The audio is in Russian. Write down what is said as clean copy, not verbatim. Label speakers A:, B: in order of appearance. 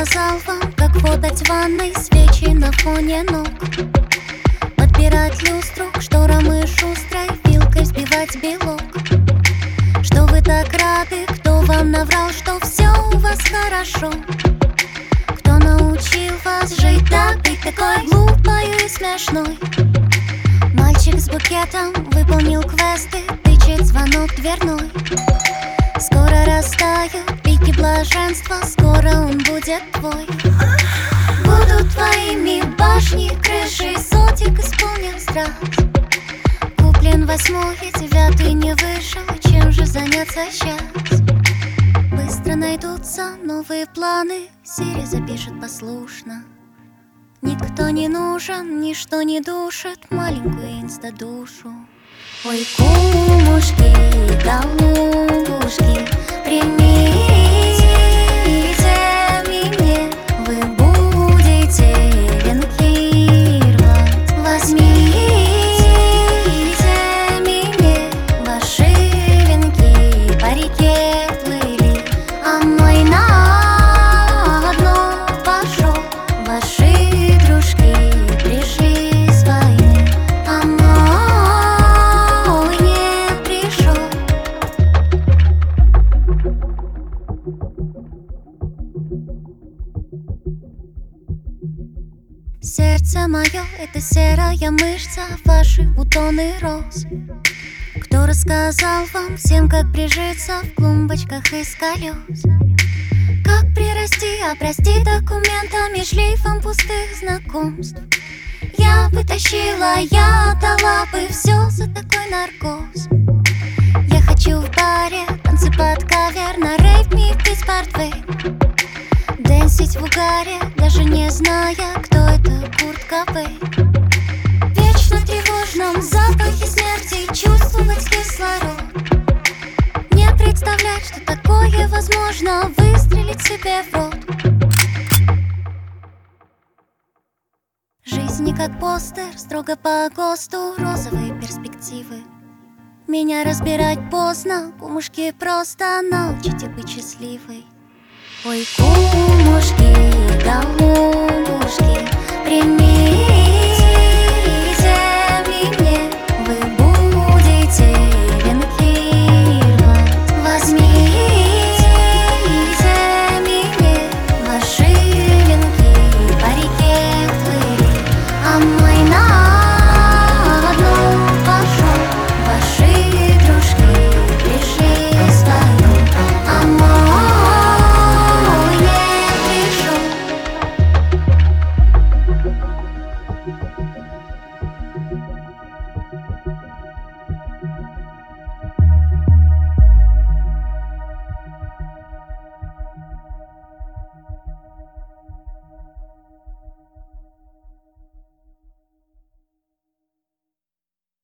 A: сказал вам, как подать в ванной свечи на фоне ног? Подбирать люстру к шторам и шустрой вилкой взбивать белок. Что вы так рады, кто вам наврал, что все у вас хорошо? Кто научил вас жить так, быть такой глупой и смешной? Мальчик с букетом выполнил квесты, тычет звонок дверной. Скоро растают пики блаженства, скоро он будет твой. Будут твоими башни, крыши, сотик исполнен страх. Куплен 8-й, 9-й не вышел, чем же заняться сейчас? Быстро найдутся новые планы, Сири запишет послушно. Никто не нужен, ничто не душит маленькую инстадушу. Ой, кумушки, голубушки, примите меня, вы будете венкировать. Возьмите меня, ваши венки по реке плыли, а мой на дно пошел. Ваши дружки пришли с войны, а мой не пришел. Сердце мое — это серая мышца, ваши бутоны роз. Кто рассказал вам всем, как прижиться в клумбочках из колес? Как прирасти, обрасти документами, шлейфом пустых знакомств? Я бы тащила, я отдала бы все за такой наркоз. Я хочу в баре танцы под кавер, на рейв ми пить портвейн, дэнсить в угаре, даже не зная, кто это Курт Кобейн. Вечно тревожном запахе смерти чувствовать кислород, не представлять, что такое возможно, выстрелить себе в рот. Жизнь не как постер, строго по ГОСТу, розовые перспективы. Меня разбирать поздно, кумушки, просто научите быть счастливой. Ой, кумушки, голубушки, примите